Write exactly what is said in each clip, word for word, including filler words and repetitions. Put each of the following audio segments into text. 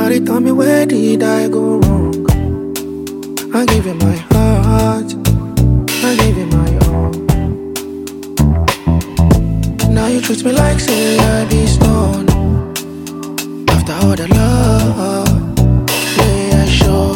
Somebody tell me, where did I go wrong? I gave you my heart, I gave you my all. Now you treat me like say I be stoned. After all the love, yeah, I show.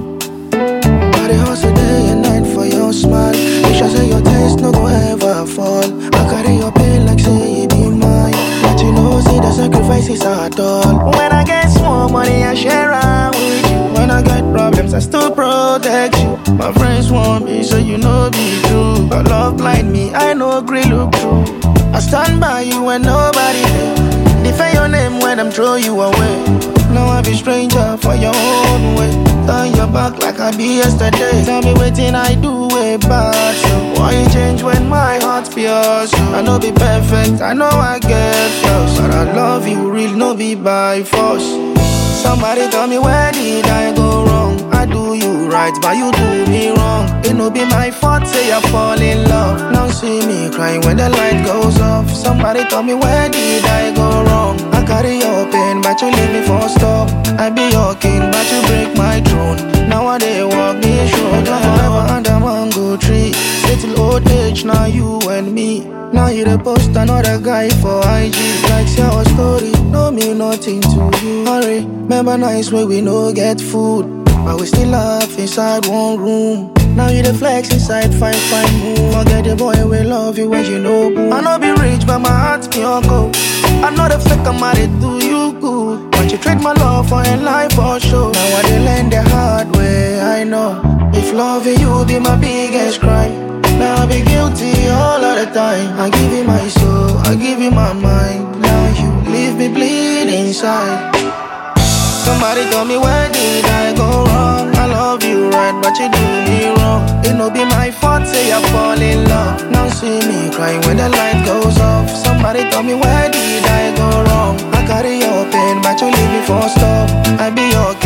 Body hustle day and night for your smile. Wish I say your taste no go ever fall. I carry your pain like say you be mine. But you know, see the sacrifices at all. When I get small money, I share around with you. When I get problems, I still protect you. My friends want me, so you know be true. But love blind me, I know agree look true. I stand by you when nobody there. Defend your name when I'm throw you away. Now I be stranger for your own way. Turn your back like I be yesterday. Tell me waiting I do way bad. So why you change when my heart's pure? So I know be perfect, I know I get flaws, but I love you real, no be by force. Somebody tell me, where did I go wrong? I do you right, but you do me wrong. It no be my fault, say I fall in love. Now see me crying when the light goes off. Somebody tell me, where did I go wrong? I carry your pain, but you leave me for stop. I be your king, but you break my throne. Now I they walk me through. Forever under mango tree. Stay till old age, now you and me. Now you the post another guy for I G. Like say our story, no mean nothing to you. Hurry, remember nights where we no get food, but we still laugh inside one room. Now you the flex inside fine fine mood. Forget the boy we love you when you know boo. I know be rich but my heart's pure gold. I know the fake I'm at it do you good, but you trade my love for a life for sure. Now I they learn the hard way, I know. If loving you be my biggest crime, now I be guilty all of the time. I give you my soul, I give you my mind. Now you leave me bleed inside. Somebody tell me, where did I go wrong? I love you right, but you do me wrong. It no be my fault, say I fall in love. Now see me crying when the light goes off. Somebody tell me, where did I go wrong? I carry your pain, but you leave me for stop. I be your